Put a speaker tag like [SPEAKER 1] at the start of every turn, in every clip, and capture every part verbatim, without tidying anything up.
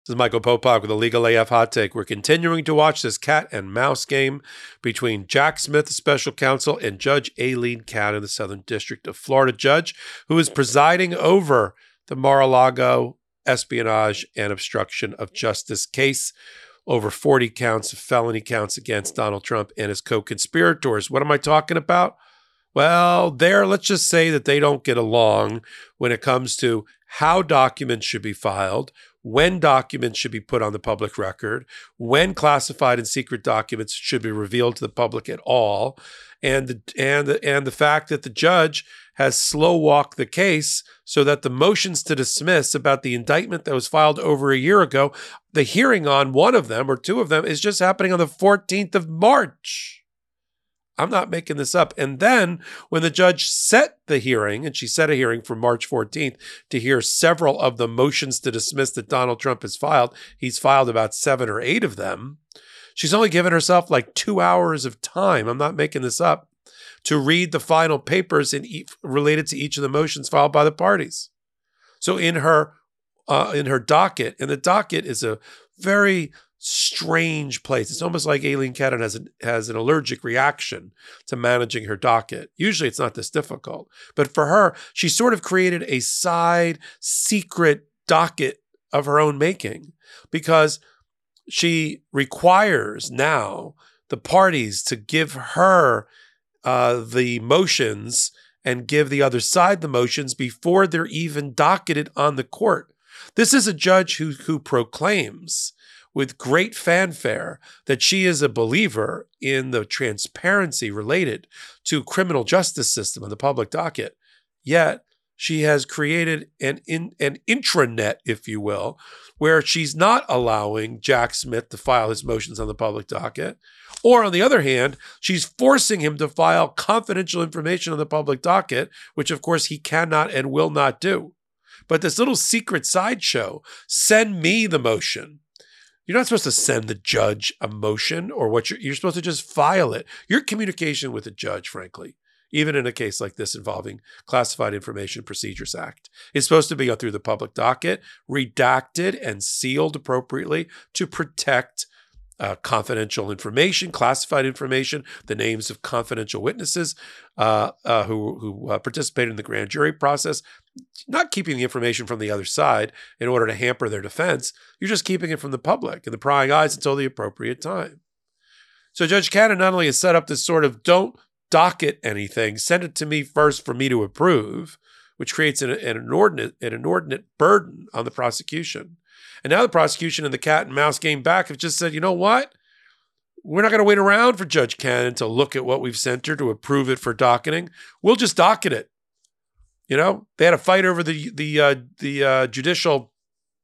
[SPEAKER 1] This is Michael Popok with the Legal A F Hot Take. We're continuing to watch this cat and mouse game between Jack Smith, the special counsel, and Judge Aileen Cannon, the Southern District of Florida judge, who is presiding over the Mar-a-Lago espionage and obstruction of justice case. Over forty counts of felony counts against Donald Trump and his co-conspirators. What am I talking about? Well, there, let's just say that they don't get along when it comes to how documents should be filed, when documents should be put on the public record, when classified and secret documents should be revealed to the public at all, and the, and the, and the fact that the judge has slow walked the case so that the motions to dismiss about the indictment that was filed over a year ago, the hearing on one of them or two of them is just happening on the fourteenth of March. I'm not making this up. And then when the judge set the hearing, and she set a hearing for March fourteenth to hear several of the motions to dismiss that Donald Trump has filed, he's filed about seven or eight of them. She's only given herself like two hours of time, I'm not making this up, to read the final papers in e- related to each of the motions filed by the parties. So in her, uh, in her docket, and the docket is a very strange place. It's almost like Aileen Cannon has an, has an allergic reaction to managing her docket. Usually it's not this difficult. But for her, she sort of created a side secret docket of her own making because she requires now the parties to give her uh, the motions and give the other side the motions before they're even docketed on the court. This is a judge who, who proclaims with great fanfare that she is a believer in the transparency related to criminal justice system and the public docket. Yet she has created an in, an intranet, if you will, where she's not allowing Jack Smith to file his motions on the public docket. Or on the other hand, she's forcing him to file confidential information on the public docket, which of course he cannot and will not do. But this little secret sideshow, send me the motion. You're not supposed to send the judge a motion or what you're, you're supposed to just file it. Your communication with the judge, frankly, even in a case like this involving Classified Information Procedures Act, is supposed to be through the public docket, redacted and sealed appropriately to protect uh, confidential information, classified information, the names of confidential witnesses uh, uh, who, who uh, participated in the grand jury process, not keeping the information from the other side in order to hamper their defense. You're just keeping it from the public and the prying eyes until the appropriate time. So Judge Cannon not only has set up this sort of don't docket anything, send it to me first for me to approve, which creates an, an, inordinate, an inordinate burden on the prosecution. And now the prosecution and the cat and mouse game back have just said, you know what? We're not going to wait around for Judge Cannon to look at what we've sent her to approve it for docketing. We'll just docket it. You know, they had a fight over the the uh, the uh, judicial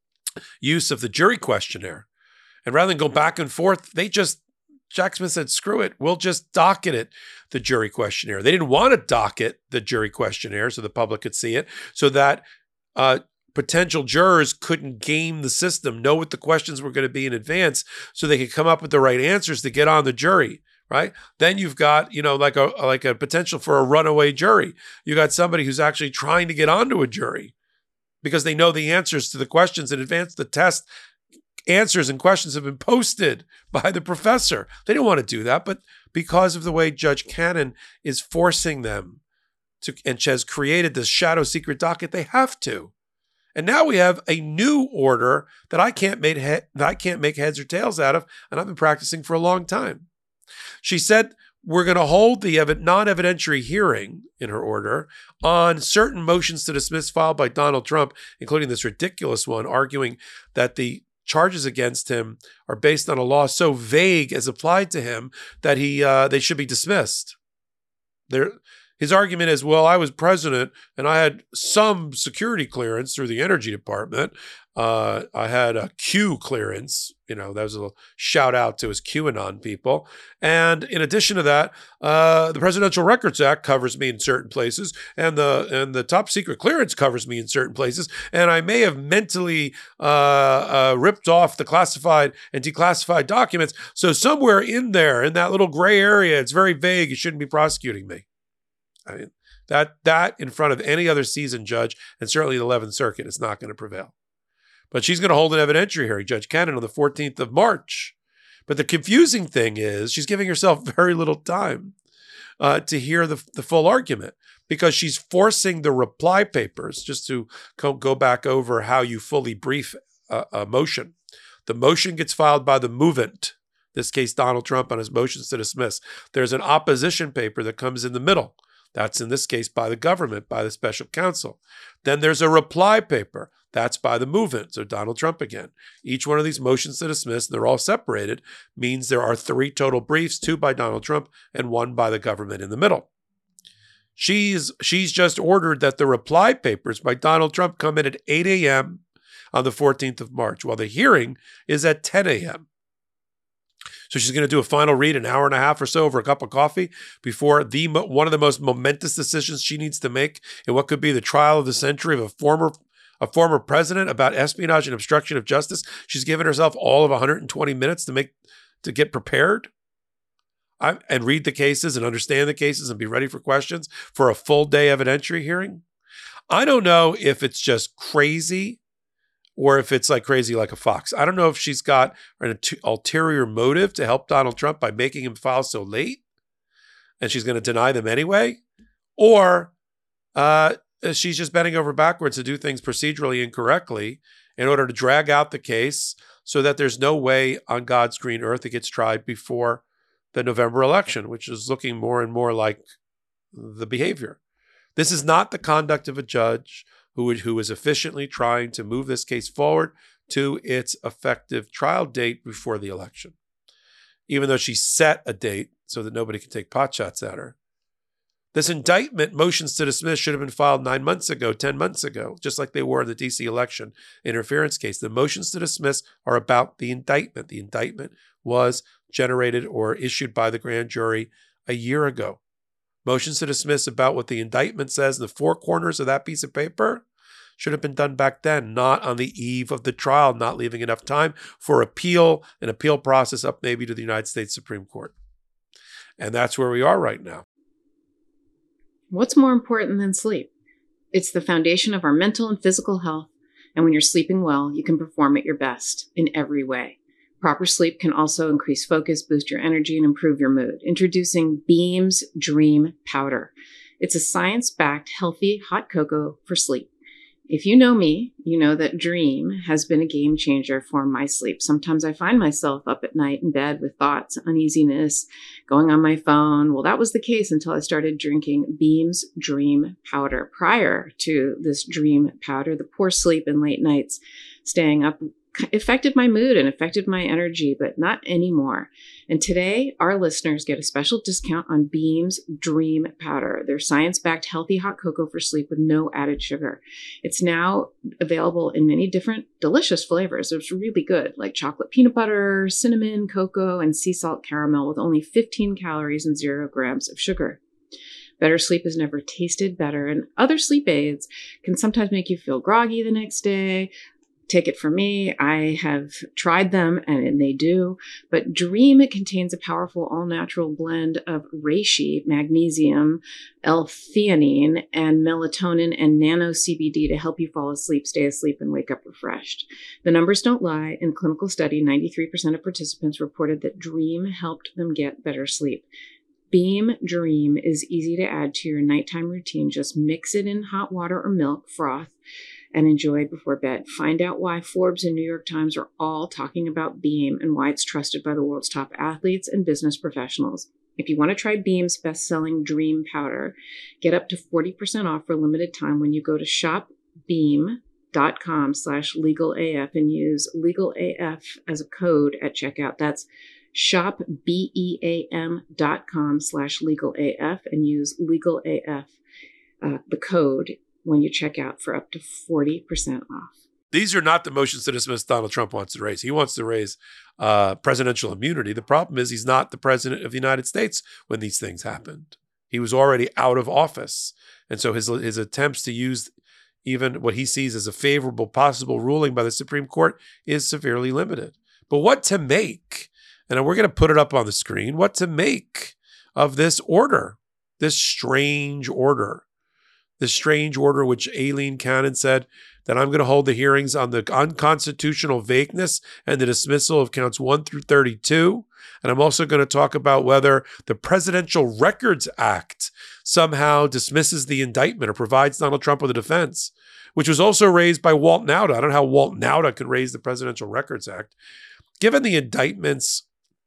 [SPEAKER 1] use of the jury questionnaire. And rather than go back and forth, they just, Jack Smith said, screw it. We'll just docket it, the jury questionnaire. They didn't want to docket the jury questionnaire so the public could see it, so that uh, potential jurors couldn't game the system, know what the questions were going to be in advance so they could come up with the right answers to get on the jury. Right? Then you've got, you know, like a like a potential for a runaway jury. You got somebody who's actually trying to get onto a jury because they know the answers to the questions in advance. The test answers and questions have been posted by the professor. They don't want to do that, but because of the way Judge Cannon is forcing them to, and has created this shadow secret docket, they have to. And now we have a new order that I can't make he- that I can't make heads or tails out of, and I've been practicing for a long time. She said, we're going to hold the ev- non-evidentiary hearing in her order on certain motions to dismiss filed by Donald Trump, including this ridiculous one, arguing that the charges against him are based on a law so vague as applied to him that he uh, they should be dismissed. There, his argument is, well, I was president and I had some security clearance through the Energy Department. Uh, I had a Q clearance. You know, that was a little shout out to his QAnon people. And in addition to that, uh, the Presidential Records Act covers me in certain places, and the and the top secret clearance covers me in certain places. And I may have mentally uh, uh, ripped off the classified and declassified documents. So somewhere in there, in that little gray area, it's very vague. You shouldn't be prosecuting me. I mean, that that in front of any other seasoned judge, and certainly the eleventh Circuit, is not going to prevail. But she's going to hold an evidentiary hearing, Judge Cannon, on the fourteenth of March. But the confusing thing is she's giving herself very little time uh, to hear the, the full argument, because she's forcing the reply papers, just to co- go back over how you fully brief a, a motion. The motion gets filed by the movant, this case Donald Trump, on his motions to dismiss. There's an opposition paper that comes in the middle. That's in this case by the government, by the special counsel. Then there's a reply paper. That's by the movant, so Donald Trump again. Each one of these motions to dismiss, they're all separated, means there are three total briefs, two by Donald Trump and one by the government in the middle. She's, she's just ordered that the reply papers by Donald Trump come in at eight a.m. on the fourteenth of March, while the hearing is at ten a.m. So she's going to do a final read, an hour and a half or so over a cup of coffee before the one of the most momentous decisions she needs to make in what could be the trial of the century of a former a former president about espionage and obstruction of justice. She's given herself all of one hundred twenty minutes to make to get prepared I, and read the cases and understand the cases and be ready for questions for a full day evidentiary hearing. I don't know if it's just crazy or if it's like crazy like a fox. I don't know if she's got an ulterior motive to help Donald Trump by making him file so late and she's going to deny them anyway, or uh, she's just bending over backwards to do things procedurally incorrectly in order to drag out the case so that there's no way on God's green earth it gets tried before the November election, which is looking more and more like the behavior. This is not the conduct of a judge who, who is efficiently trying to move this case forward to its effective trial date before the election. Even though she set a date so that nobody can take pot shots at her. This indictment, motions to dismiss, should have been filed nine months ago, ten months ago, just like they were in the D C election interference case. The motions to dismiss are about the indictment. The indictment was generated or issued by the grand jury a year ago. Motions to dismiss about what the indictment says in the four corners of that piece of paper should have been done back then, not on the eve of the trial, not leaving enough time for appeal, an appeal process up maybe to the United States Supreme Court. And that's where we are right now.
[SPEAKER 2] What's more important than sleep? It's the foundation of our mental and physical health, and when you're sleeping well, you can perform at your best in every way. Proper sleep can also increase focus, boost your energy, and improve your mood. Introducing Beam's Dream Powder. It's a science-backed, healthy hot cocoa for sleep. If you know me, you know that Dream has been a game changer for my sleep. Sometimes I find myself up at night in bed with thoughts, uneasiness, going on my phone. Well, that was the case until I started drinking Beam's Dream Powder. Prior to this Dream Powder, the poor sleep and late nights staying up affected my mood and affected my energy, but not anymore. And today, our listeners get a special discount on Beam's Dream Powder, their science-backed healthy hot cocoa for sleep with no added sugar. It's now available in many different delicious flavors. It's really good, like chocolate peanut butter, cinnamon, cocoa, and sea salt caramel with only fifteen calories and zero grams of sugar. Better sleep has never tasted better, and other sleep aids can sometimes make you feel groggy the next day. Take it from me, I have tried them and they do, but Dream contains a powerful all-natural blend of reishi, magnesium, L-theanine, and melatonin and nano C B D to help you fall asleep, stay asleep, and wake up refreshed. The numbers don't lie. In a clinical study, ninety-three percent of participants reported that Dream helped them get better sleep. Beam Dream is easy to add to your nighttime routine. Just mix it in hot water or milk, froth, and enjoy before bed. Find out why Forbes and New York Times are all talking about Beam and why it's trusted by the world's top athletes and business professionals. If you want to try Beam's best-selling Dream Powder, get up to forty percent off for a limited time when you go to shopbeam.com slash legalaf and use legalaf as a code at checkout. That's shopbeam.com slash legalaf and use legalaf, uh, the code, when you check out for up to forty percent off.
[SPEAKER 1] These are not the motions to dismiss Donald Trump wants to raise. He wants to raise uh, presidential immunity. The problem is he's not the president of the United States when these things happened. He was already out of office. And so his, his attempts to use even what he sees as a favorable possible ruling by the Supreme Court is severely limited. But what to make, and we're going to put it up on the screen, what to make of this order, this strange order. The strange order which Aileen Cannon said that I'm going to hold the hearings on the unconstitutional vagueness and the dismissal of counts one through thirty-two. And I'm also going to talk about whether the Presidential Records Act somehow dismisses the indictment or provides Donald Trump with a defense, which was also raised by Walt Nauta. I don't know how Walt Nauta could raise the Presidential Records Act. Given the indictment's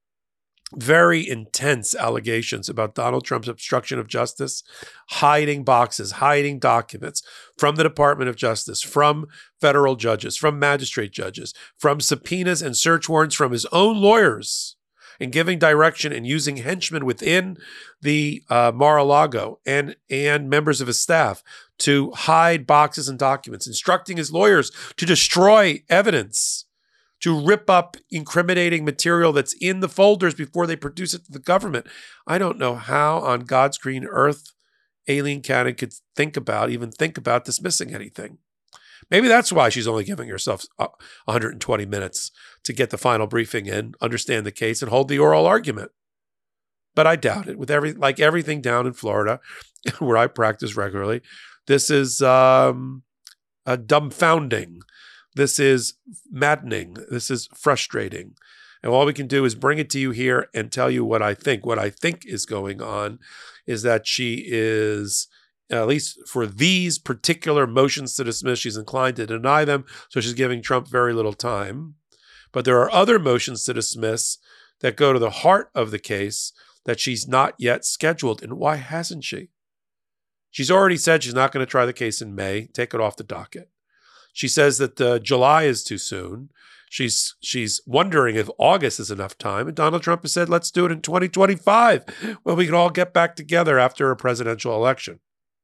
[SPEAKER 1] very intense allegations about Donald Trump's obstruction of justice, hiding boxes, hiding documents from the Department of Justice, from federal judges, from magistrate judges, from subpoenas and search warrants from his own lawyers, and giving direction and using henchmen within the uh, Mar-a-Lago and, and members of his staff to hide boxes and documents, instructing his lawyers to destroy evidence, to rip up incriminating material that's in the folders before they produce it to the government. I don't know how on God's green earth Aileen Cannon could think about, even think about dismissing anything. Maybe that's why she's only giving herself one hundred twenty minutes to get the final briefing in, understand the case, and hold the oral argument. But I doubt it. With every like everything down in Florida, where I practice regularly, this is um, a dumbfounding. This is maddening. This is frustrating. And all we can do is bring it to you here and tell you what I think. What I think is going on is that she is, at least for these particular motions to dismiss, she's inclined to deny them. So she's giving Trump very little time. But there are other motions to dismiss that go to the heart of the case that she's not yet scheduled. And why hasn't she? She's already said she's not going to try the case in May. Take it off the docket. She says that uh, July is too soon. She's she's wondering if August is enough time. And Donald Trump has said, let's do it in twenty twenty-five, when we can all get back together after a presidential election.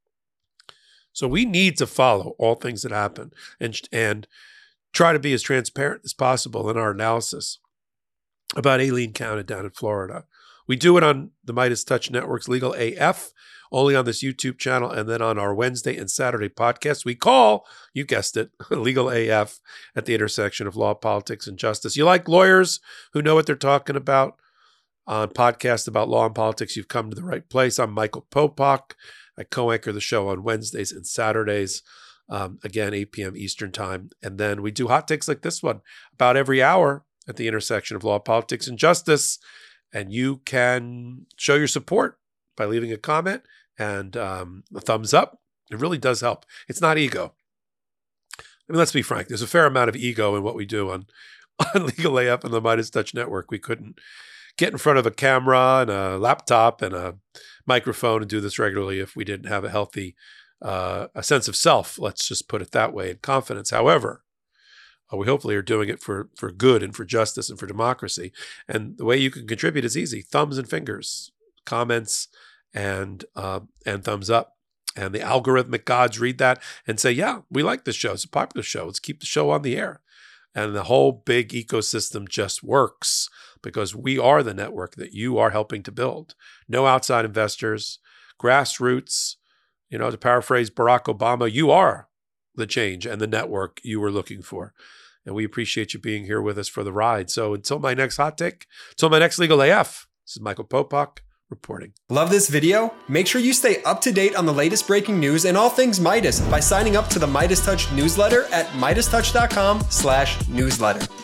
[SPEAKER 1] So we need to follow all things that happen and, and try to be as transparent as possible in our analysis about Aileen Cannon down in Florida. We do it on the Midas Touch Network's Legal A F, only on this YouTube channel, and then on our Wednesday and Saturday podcasts. We call, you guessed it, Legal A F, at the intersection of law, politics, and justice. You like lawyers who know what they're talking about on podcasts about law and politics, you've come to the right place. I'm Michael Popak. I co-anchor the show on Wednesdays and Saturdays, um, again, eight p.m. Eastern time. And then we do hot takes like this one about every hour at the intersection of law, politics, and justice. And you can show your support by leaving a comment and um, a thumbs up. It really does help. It's not ego. I mean, let's be frank. There's a fair amount of ego in what we do on, on Legal A F and the Midas Touch Network. We couldn't get in front of a camera and a laptop and a microphone and do this regularly if we didn't have a healthy uh, a sense of self, let's just put it that way, and confidence. However, uh, we hopefully are doing it for, for good and for justice and for democracy. And the way you can contribute is easy. Thumbs and fingers, comments, and uh, and thumbs up. And the algorithmic gods read that and say, yeah, we like this show. It's a popular show. Let's keep the show on the air. And the whole big ecosystem just works because we are the network that you are helping to build. No outside investors, grassroots. You know, to paraphrase Barack Obama, you are the change and the network you were looking for. And we appreciate you being here with us for the ride. So until my next hot take, until my next Legal A F, this is Michael Popak reporting.
[SPEAKER 3] Love this video? Make sure you stay up to date on the latest breaking news and all things Midas by signing up to the Midas Touch newsletter at MidasTouch.com slash newsletter.